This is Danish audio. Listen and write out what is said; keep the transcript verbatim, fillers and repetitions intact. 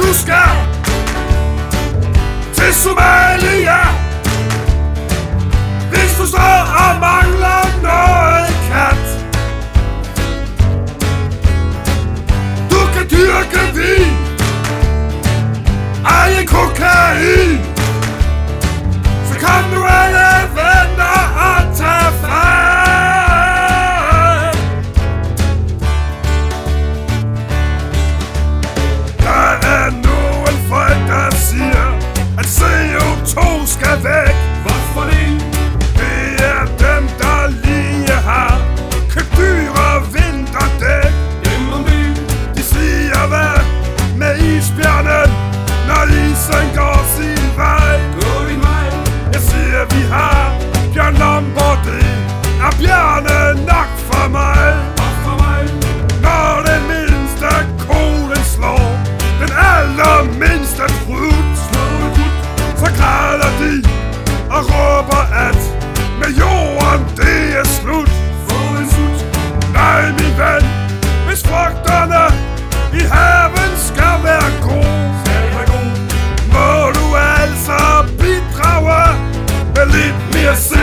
du skal til Somalia. Hvis du står og mangler noget kat, du kan dyrke vin, eje kokain, så kom du alle venner og tag fat. Der er nogen folk, der siger, at C O to skal væk. Hvorfor det? Det er dem, der lige har købt dyre vinterdæk. Dem om det. De siger hvad med isbjørnen, når isen går sin vej. Gå din vej. Jeg siger vi har Bjørn Lomborg, er bjørne nok for mig. Og for mig. Når den mindste kolen slår den allermindste trut, så græder de og råber at med jorden det er slut. Få en sut. Nej min ven, hvis frugterne i haven skal være gode, Skal det være god? må du altså bidrage med lidt mere C